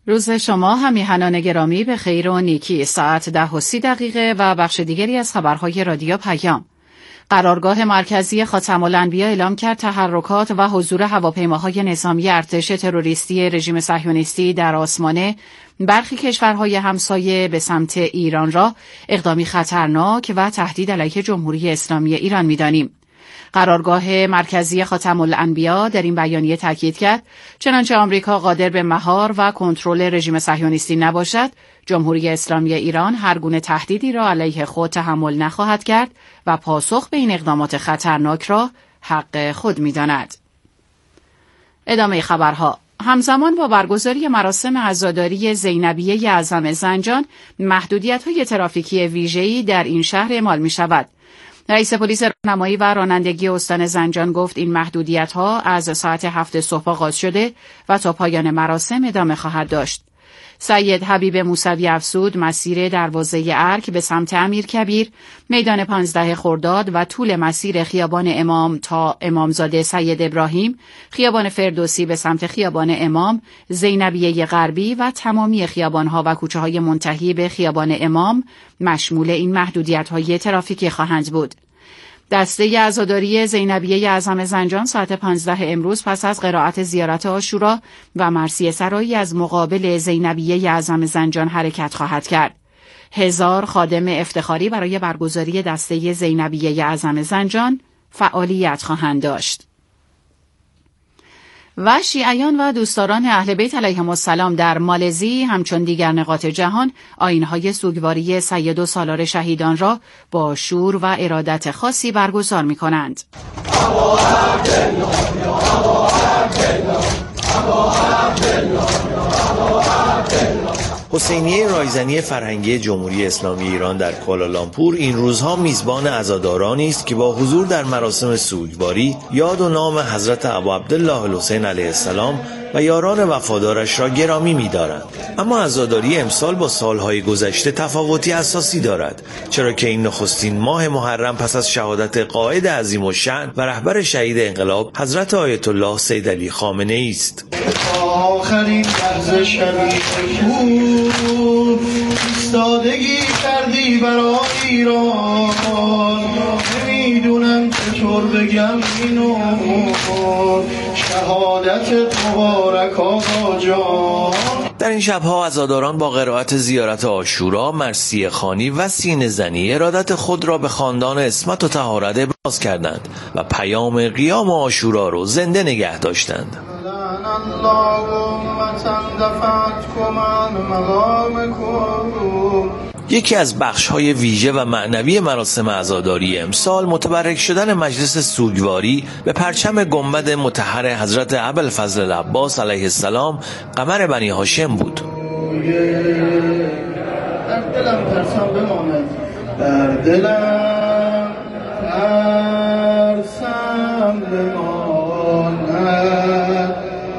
روز شما هم میهنان گرامی به خیر و نیکی. ساعت 10:30 و بخش دیگری از خبرهای رادیو پیام. قرارگاه مرکزی خاتم الانبیا اعلام کرد تحرکات و حضور هواپیماهای نظامی ارتش تروریستی رژیم صهیونیستی در آسمان برخی کشورهای همسایه به سمت ایران را اقدامی خطرناک و تهدید علیه جمهوری اسلامی ایران می‌دانیم. قرارگاه مرکزی خاتم الانبیا در این بیانیه تاکید کرد چنانچه آمریکا قادر به مهار و کنترل رژیم صهیونیستی نباشد، جمهوری اسلامی ایران هر گونه تهدیدی را علیه خود تحمل نخواهد کرد و پاسخ به این اقدامات خطرناک را حق خود می‌داند. ادامه خبرها. همزمان با برگزاری مراسم عزاداری زینبیه اعظم زنجان، محدودیت‌های ترافیکی ویژه‌ای در این شهر اعمال می‌شود. رئیس پلیس راهنمایی و رانندگی استان زنجان گفت این محدودیت‌ها از ساعت 7 صبح آغاز شده و تا پایان مراسم ادامه خواهد داشت. سید حبیب موسوی افزود مسیر دروازه ارک به سمت امیرکبیر، میدان 15 خرداد و طول مسیر خیابان امام تا امامزاده سید ابراهیم، خیابان فردوسی به سمت خیابان امام، زینبیه غربی و تمامی خیابان‌ها و کوچه‌های منتهی به خیابان امام مشمول این محدودیت‌های ترافیکی خواهند بود. دسته عزاداری زینبیه اعظم زنجان ساعت 15 امروز پس از قرائت زیارت عاشورا و مرثیه سرایی از مقابل زینبیه اعظم زنجان حرکت خواهد کرد. 1000 خادم افتخاری برای برگزاری دسته زینبیه اعظم زنجان فعالیت خواهند داشت. و شیعیان و دوستداران اهل بیت علیهم السلام در مالزی همچون دیگر نقاط جهان آیین‌های سوگواری سید و سالار شهیدان را با شور و ارادت خاصی برگزار می‌کنند. حسینیه رایزنی فرهنگی جمهوری اسلامی ایران در کوالالامپور این روزها میزبان عزادارانی است که با حضور در مراسم سوگواری یاد و نام حضرت ابا عبدالله الحسین علیه السلام و یاران وفادارش را گرامی می‌دارند. اما عزاداری امسال با سالهای گذشته تفاوتی اساسی دارد، چرا که این نخستین ماه محرم پس از شهادت قائد عظیم الشأن و رهبر شهید انقلاب حضرت آیت الله سید علی خامنه‌ای است. آخرین لحظه شبیه بود ایستادگی کردی برای ایران، نمیدونم چطور بگم اینو، شهادت مبارک آقا جان. در این شبها عزاداران با قرائت زیارت عاشورا، مرثیه خوانی و سینه زنی ارادت خود را به خاندان عصمت و طهارت ابراز کردند و پیام قیام عاشورا را زنده نگه داشتند. یکی از بخش‌های ویژه و معنوی مراسم عزاداری امسال متبرک شدن مجلس سوگواری به پرچم گنبد مطهر حضرت ابوالفضل العباس علیه السلام قمر بنی هاشم بود. در دلم ترسم بماند، در دلم ترسم بماند،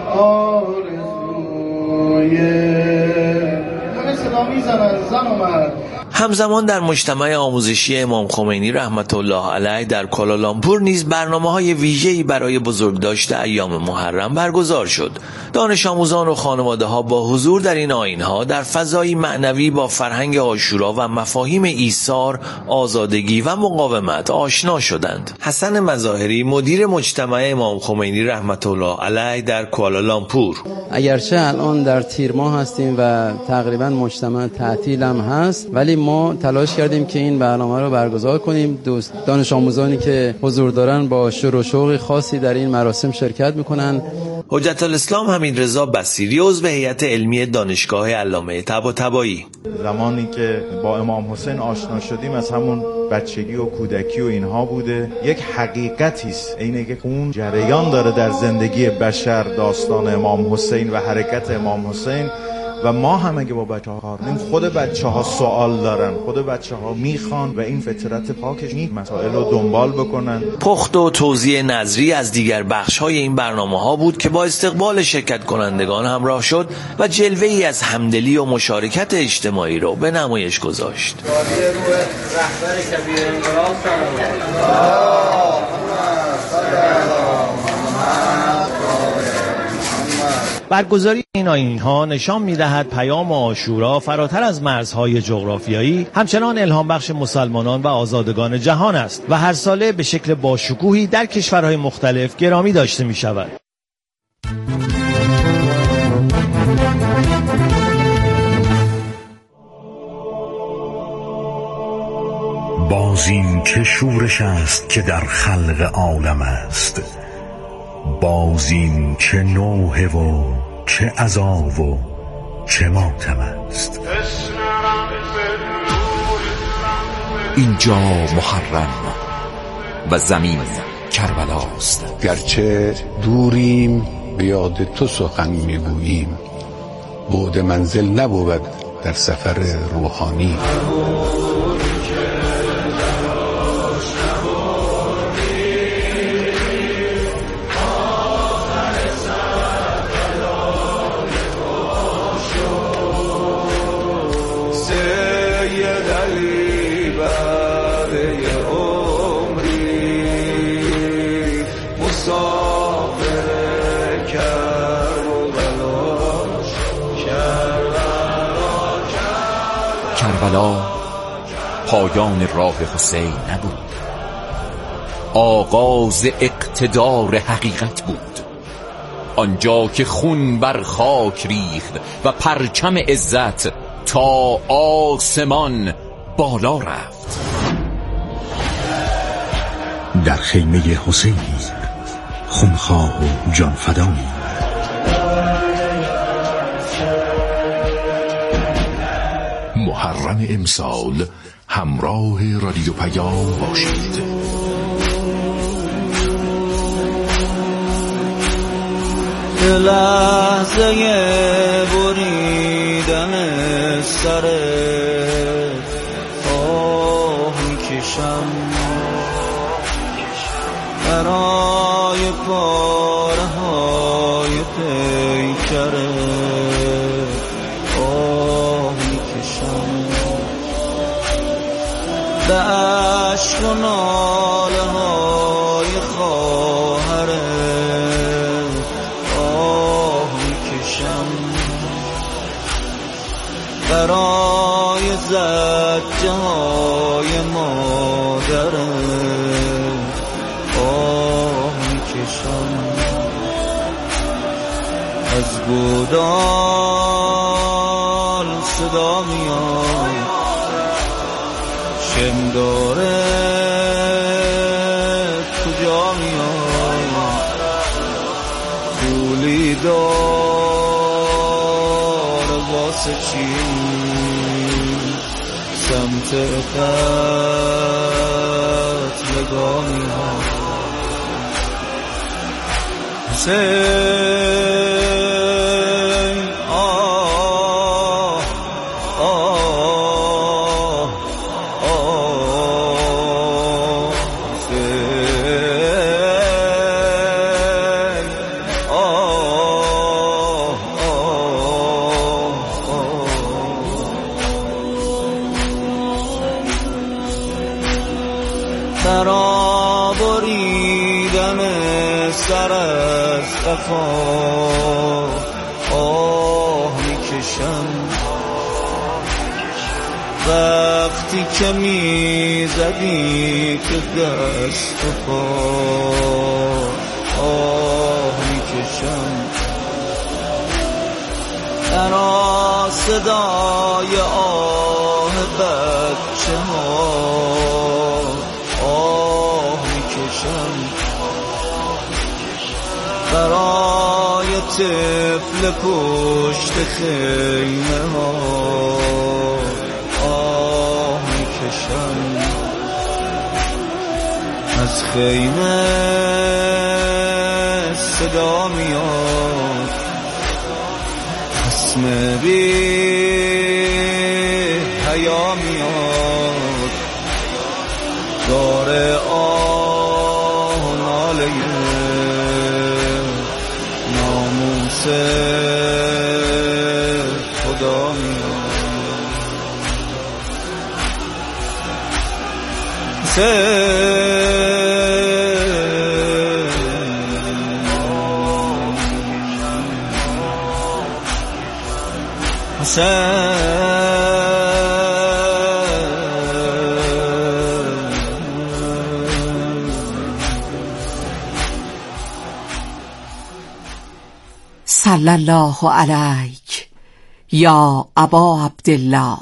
آرزوی همه صدا میزنن زن و مرد. همزمان در مجتمع آموزشی امام خمینی رحمت الله علیه در کوالالامپور نیز برنامه‌های ویژه‌ای برای بزرگداشت ایام محرم برگزار شد. دانش آموزان و خانواده‌ها با حضور در این آیین‌ها در فضایی معنوی با فرهنگ عاشورا و مفاهیم ایثار، آزادگی و مقاومت آشنا شدند. حسن مظاهری مدیر مجتمع امام خمینی رحمت الله علیه در کوالالامپور: اگرچه الان در تیر ماه هستیم و تقریبا مجتمع تعطیل هم هست، ولی ما تلاش کردیم که این برنامه رو برگزار کنیم. دانش آموزانی که حضور دارن با شور و شوق خاصی در این مراسم شرکت میکنن. حجت الاسلام حمیدرضا بصیری عضو هیئت علمی دانشگاه علامه طباطبایی: زمانی که با امام حسین آشنا شدیم از همون بچگی و کودکی و اینها بوده. یک حقیقتی است، اینه که اون جریان داره در زندگی بشر، داستان امام حسین و حرکت امام حسین. و ما هم اگه با بچه‌ها کار کنیم، خود بچه‌ها سوال دارن، خود بچه‌ها میخوان و این فطرت پاکش این مسائل رو دنبال بکنن. پخت و توزیع نظری از دیگر بخش‌های این برنامه‌ها بود که با استقبال شرکت کنندگان همراه شد و جلوه‌ای از همدلی و مشارکت اجتماعی رو به نمایش گذاشت. برگزاری این آیین‌ها نشان می‌دهد پیام عاشورا فراتر از مرزهای جغرافیایی همچنان الهام بخش مسلمانان و آزادگان جهان است و هر ساله به شکل باشکوهی در کشورهای مختلف گرامی داشته می‌شود. بازیم که شورش است که در خلق عالم است، بازیم که نوحه و چه عذاب و چه ماتم است. اینجا محرم و زمین کربلاست. گرچه دوریم به یاد تو سخن میگوییم، بعد منزل نبود در سفر روحانی. کربلا پایان راه حسین نبود، آغاز اقتدار حقیقت بود. آنجا که خون بر خاک ریخت و پرچم عزت تا آسمان بالا رفت. در خیمه حسینی خونخواه و جان فدایی. محرم امسال همراه رادیو پیام باشید. لحظه بریدن سر آه میکشم برای پاره های پیکره آه میکشم به عشق و ناله های خواهره آه میکشم برای زجه های مادره آه میکشم از گودال صدا میاد شم داره کجا میاد پولی دار واسه چی سمت قتلگاه میاد حسین آه آه آه حسین آه برا بریدن سر از قفا آه میکشم وقتی که میزدی که دست و پا آه میکشم برا صدای آه بچه ها آه میکشم برای طفل پشت خیمه ها آه میکشم از خیمه صدا میاد اسم بی حیا میاد داره آه و ناله ناموس خدا میاد صلی الله علیک یا ابا عبدالله.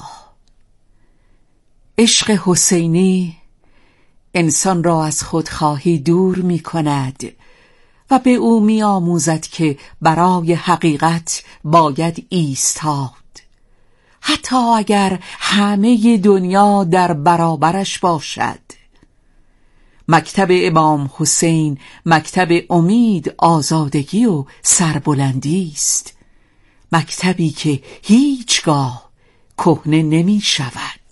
عشق حسینی انسان را از خودخواهی دور می کند و به او می آموزد که برای حقیقت باید ایستاد، حتی اگر همه دنیا در برابرش باشد. مکتب امام حسین مکتب امید، آزادگی و سربلندی است، مکتبی که هیچگاه کهنه نمی شود.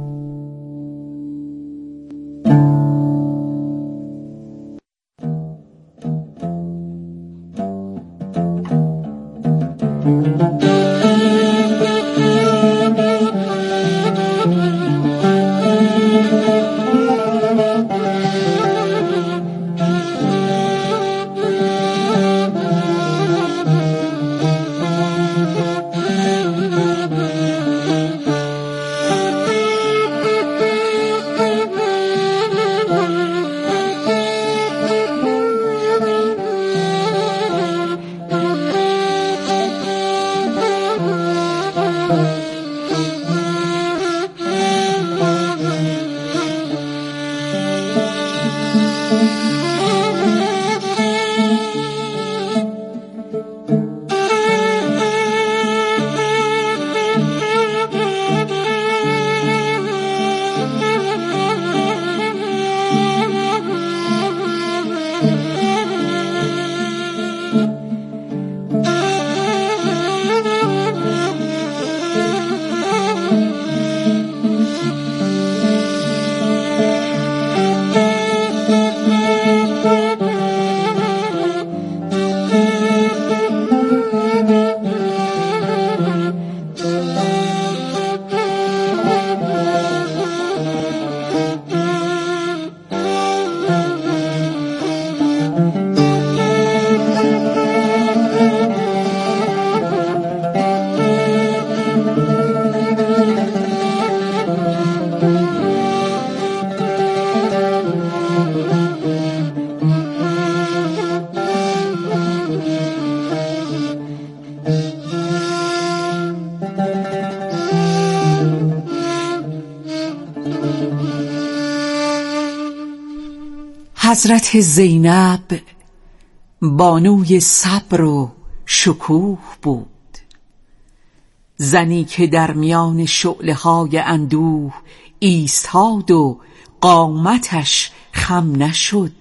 حضرت زینب بانوی صبر و شکوه بود، زنی که در میان شعله‌های اندوه ایستاد و قامتش خم نشد.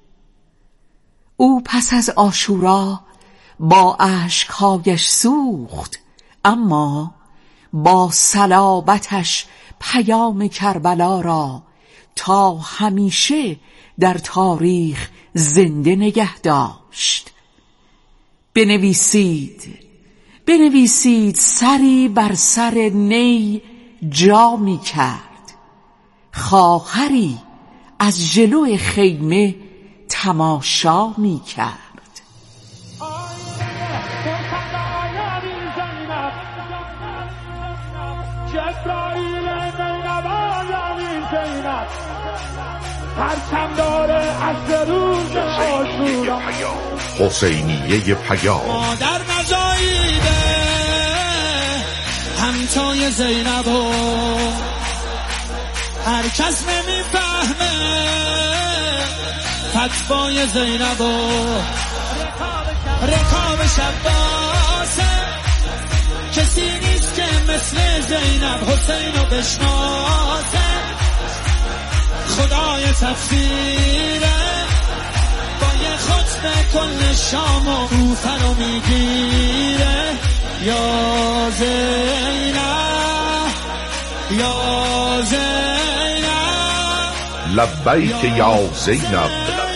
او پس از عاشورا با اشک‌هایش سوخت، اما با صلابتش پیام کربلا را تا همیشه در تاریخ زنده نگه داشت. بنویسید سری بر سر نی جا می کرد، خواهری از جلو خیمه تماشا می کرد. پرچم داره از روز عاشورا، حسینیه پیام. مادر نزاییده همتای زینب و هر کس نمیفهمه فتوای زینب و رکاب شباسه. کسی نیست که مثل زینب حسین رو بشناسه. خدای تفسیره با یه خطبه کل شام و کوفه رو میگیره. یا زینب یا زینب لبیک یا زینب.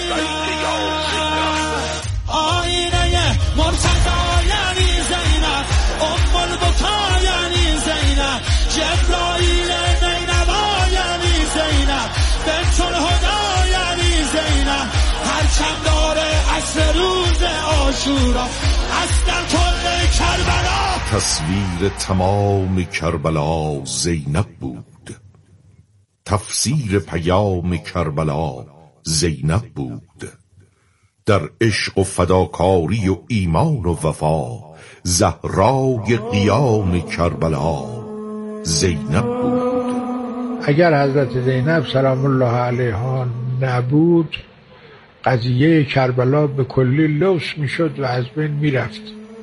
آینه مرتضی یعنی زینب، ام البکا یعنی زینب، جبرائیل نینوا یعنی زینب، بنت الهدا یعنی زینب. هرچند داره عصر روز عاشورا، از در کل کربلا تصویر تمام کربلا زینب بود، تفسیر پیام کربلا زینب بود. در عشق و فداکاری و ایمان و وفا زهرای قیام کربلا زینب بود. اگر حضرت زینب سلام الله علیها نبود، قضیه کربلا به کلی لوث میشد و از بین میرفت.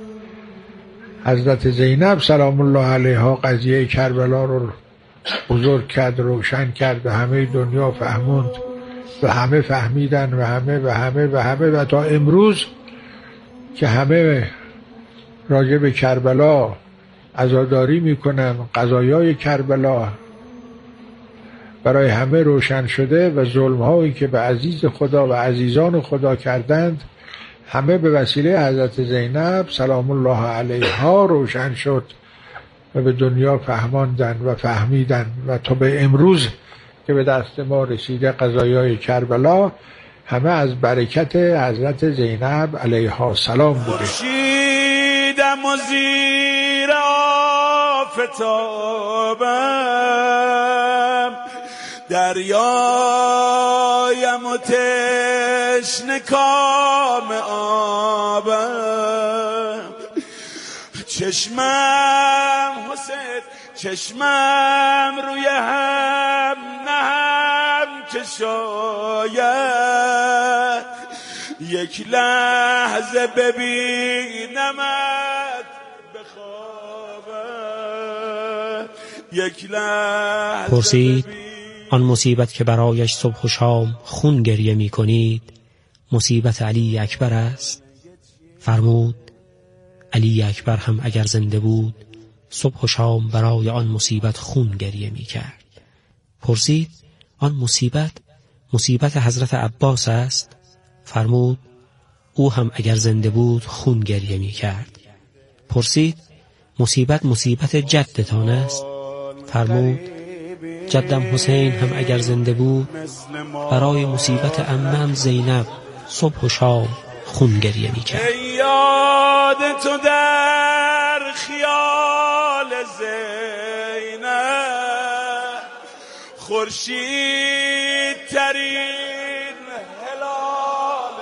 حضرت زینب سلام الله علیها قضیه کربلا رو بزرگ کرد، روشن کرد و همه دنیا فهموند و همه فهمیدن و همه و تا امروز که همه راجع به کربلا عزاداری میکنن، قضایای کربلا برای همه روشن شده و ظلم‌هایی که به عزیز خدا و عزیزان خدا کردند همه به وسیله حضرت زینب سلام الله علیها روشن شد و به دنیا فهماندن و فهمیدن و تا به امروز که به دست ما رسیده قضایای کربلا همه از برکت حضرت زینب علیها السلام بوده. خورشیدم و زیر آفتابم، دریایم و تشنه کام آبم، چشمم حسین چشمم روی هم نهم که شاید یک لحظه ببینمت بخوابم، یک لحظه پرسید آن مصیبت که برایش صبح و شام خون گریه می کنید مصیبت علی اکبر است؟ فرمود علی اکبر هم اگر زنده بود صبح و شام برای آن مصیبت خون گریه می کرد. پرسید آن مصیبت حضرت عباس است؟ فرمود او هم اگر زنده بود خون گریه می کرد. پرسید مصیبت جدتان است؟ فرمود جدم حسین هم اگر زنده بود برای مصیبت عمم زینب صبح و شام خون گریه می کرد. یاد تو در خیال زینب خورشید ترین هلال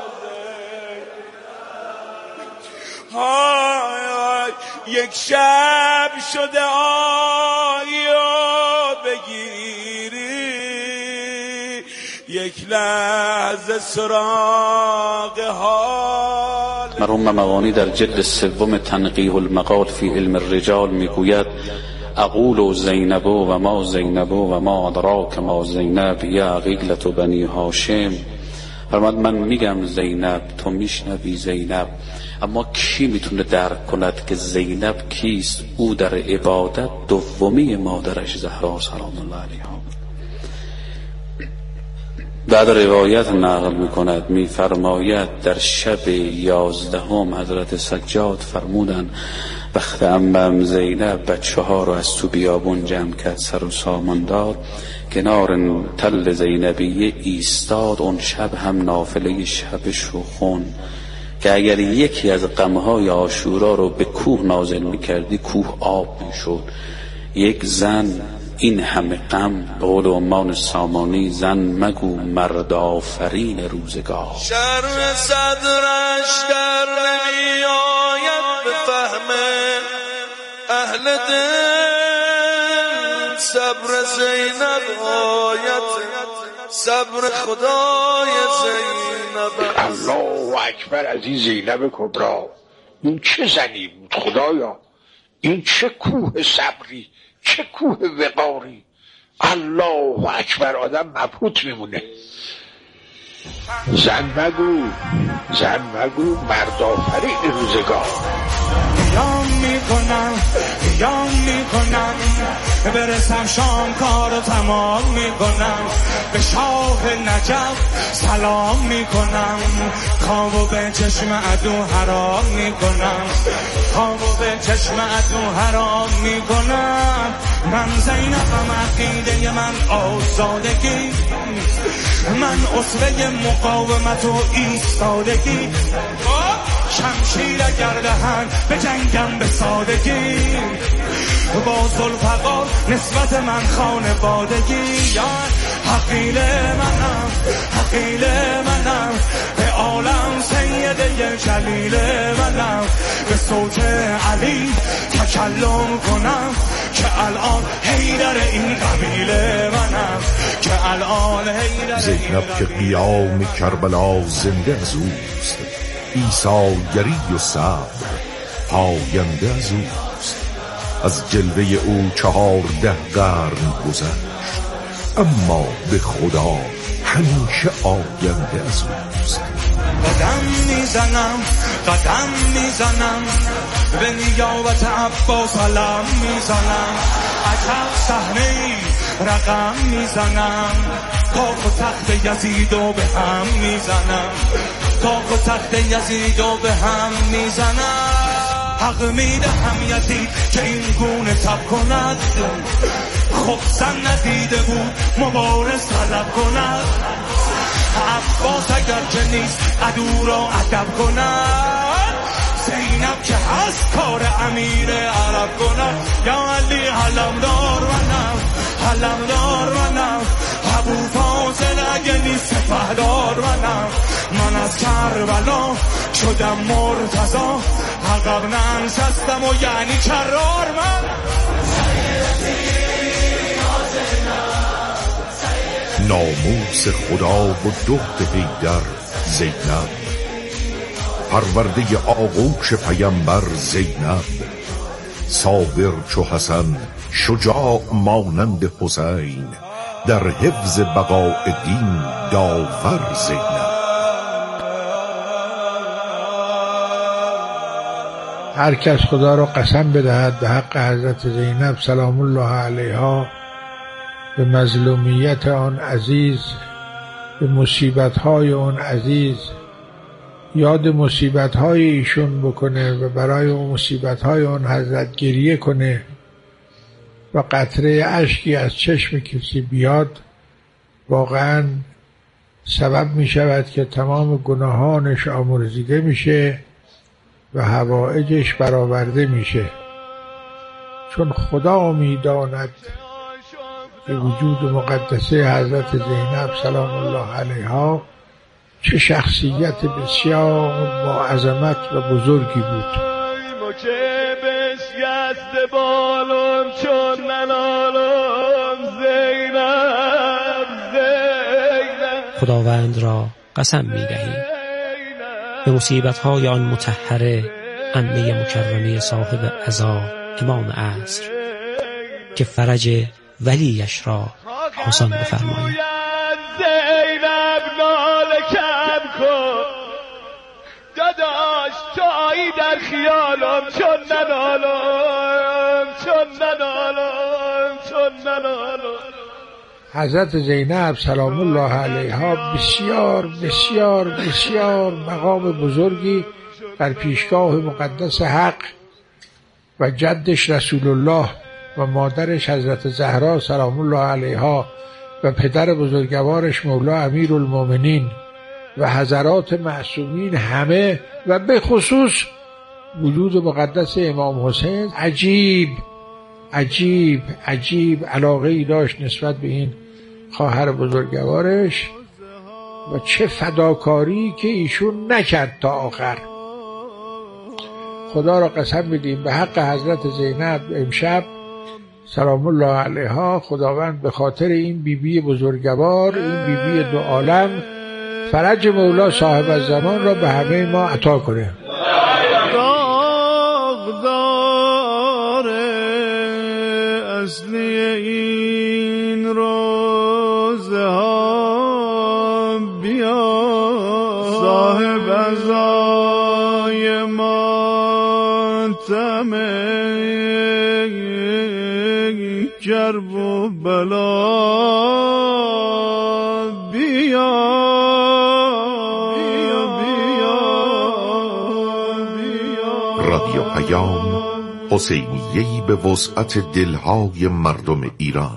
زینب، یک شب شده آیا بگیری، یک لحظه سراغ حال. مرحوم ممغانی در جلد سوم تنقیح المقال فی علم الرجال میگوید اقول زینب و ما زینب و ما ادراک ما زینب یا عقیلت بنی هاشم. فرمود من میگم زینب، تو میشنوی زینب، اما کی میتونه درک کند که زینب کیست؟ او در عبادت دومی مادرش زهرا سلام الله علیها. بعد روایت نقل میکند میفرماید در شب 11 حضرت سجاد فرمودن وقت عمم زینب بچه ها رو از تو بیابون جمع کرد، سر و سامان داد، کنار تل زینبیه ایستاد، اون شب هم نافله شبش رو خون که اگر یکی از غمهای عاشورا رو به کوه نازل میکردی کوه آب میشد. یک زن این همه غم، به قول عمان سامانی زن مگو مرد آفرین روزگار. شرم صدرش در نمی آید به فهم اهل دل، صبر زینب آید صبر خدای زینب. الله اکبر از این زینب کبرا، این چه زنی بود خدایا، این چه کوه صبری، چه کوه وقاری. الله اکبر، آدم مبهوت میمونه. زن مگو مرد آفرین روزگار. قیام میکنم برسم شام کارو تمام میکنم، به شاه نجف سلام میکنم، خوابو به چشم عدو حرام میکنم، خوابو به چشم عدو حرام میکنم. من زینبم، عقیده من آزادگی، من اسوه مقاومت و ایستادگی. شمشیر اگر دهن به جنگم به سادگی، با ذوالفقار نسبت من خانوادگی. یا حقیل منم، حقیل منم، به عالم سید جلیل منم، به صوت علی تکلم کنم که الان حیدر این قبیله منم، که الان حیدر. زینب که قیام کربلا زنده از اوست، ایثارگری و صبر پاینده از اوست. از جلوه او 14 قرن گذشت، اما به خدا همیشه آینده از اوست. قدم میزنم، قدم میزنم، به نیابت عباس علم میزنم، عجب صحنه‌ای رقم میزنم، کاخ و تخت یزیدو به هم میزنم، کاخ و تخت یزیدو به هم میزنم. حق میدهم یزید که این گونه تب کند، خب زن ندیده بود مبارز طلب کند. عباس اگر که نیست عدو را ادب کند، زینب که هست کار امیر عرب کند. یا علی علمدار منم، علمدار منم، ابو فاضل اگه نیست سپهدار منم. من از کربلا شدم مرتضی، عقب ننشستم و یعنی کرار من. ناموس خدا و دخت حیدر زینب، پرورده آغوش پیمبر زینب، صابر چو حسن شجاع مانند حسین، در حفظ بقاء دین داور زینب. هر کس خدا را قسم بدهد به حق حضرت زینب سلام الله علیها، به مظلومیت آن عزیز، به مصیبت‌های آن عزیز، یاد مصیبت‌های ایشون بکنه و برای اون مصیبت‌های آن حضرت گریه کنه و قطره اشکی از چشم کسی بیاد، واقعاً سبب می شود که تمام گناهانش آمرزیده میشه و حوائجش برآورده میشه. چون خدا میداند که وجود مقدسه حضرت زینب سلام الله علیها چه شخصیت بسیار با عظمت و بزرگی بود. خداوند را قسم می‌دهیم به مصیبت‌های آن مطهره عمه مکرمه صاحب عزا امام عصر که فرج ولیش را آسان بفرمایید. زینب ناله کم کن داداش، تویی در خیالم، چون ننالم، چون ننالم، چون ننالم. حضرت زینب سلام الله علیها بسیار بسیار بسیار مقام بزرگی در پیشگاه مقدس حق و جدش رسول الله و مادرش حضرت زهرا سلام الله علیها و پدر بزرگوارش مولا امیرالمومنین و حضرات معصومین همه و به خصوص وجود مقدس امام حسین عجیب عجیب عجیب علاقه‌ای داشت نسبت به این خواهر بزرگوارش و چه فداکاری که ایشون نکرد تا آخر. خدا را قسم میدیم به حق حضرت زینب امشب سلام الله علیها خداوند به خاطر این بیبی بزرگوار، این بیبی دو عالم، فرج مولا صاحب الزمان را به همه ما عطا کنه. اصلی این روزه ها بیا، صاحب عزای ماتم کرب و بلا بیا، رادیو پیام حسینیه‌ای به وسعت دلهای مردم ایران.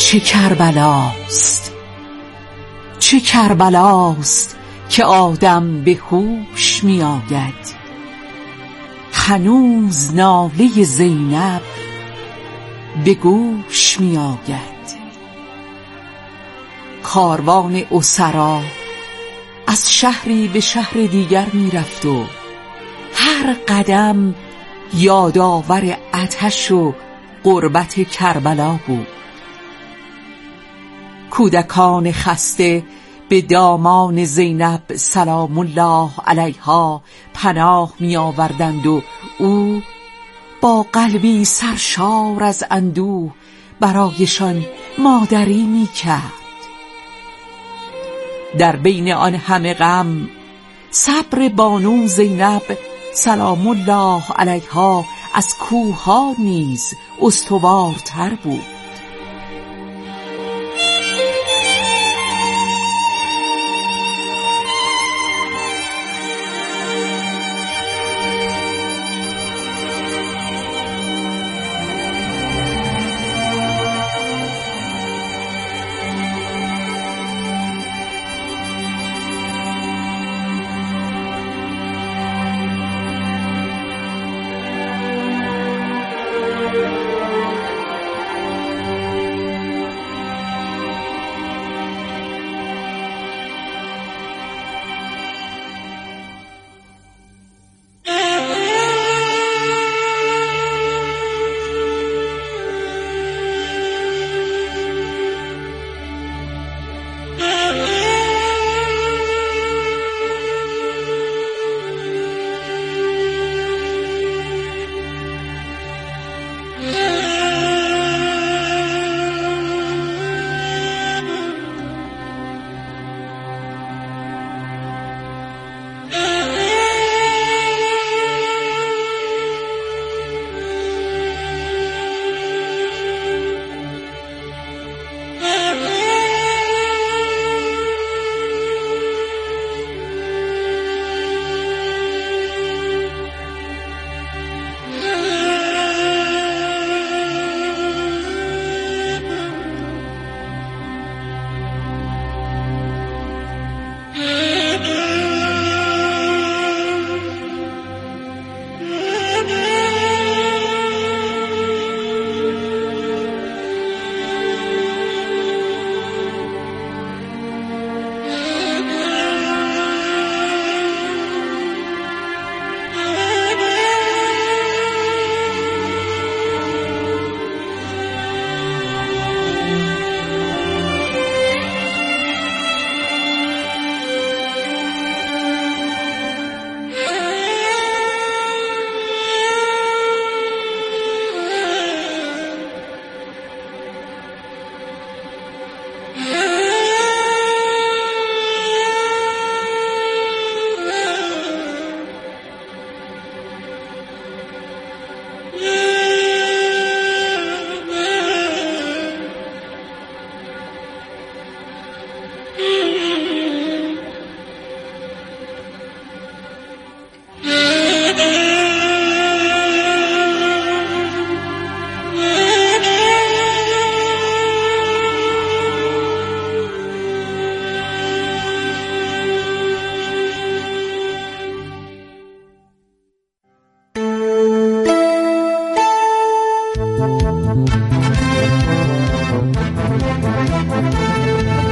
چه کربلاست، چه کربلاست که آدم به هوش می آید. هنوز ناله زینب به گوش می آید. کاروان اسرا از شهری به شهر دیگر می رفت و هر قدم یادآور آتش و غربت کربلا بود. کودکان خسته به دامان زینب سلام الله علیها پناه می آوردند و او با قلبی سرشار از اندوه برایشان مادری می کرد. در بین آن همه غم صبر بانو زینب سلام الله علیها از کوه‌ها نیز استوارتر بود.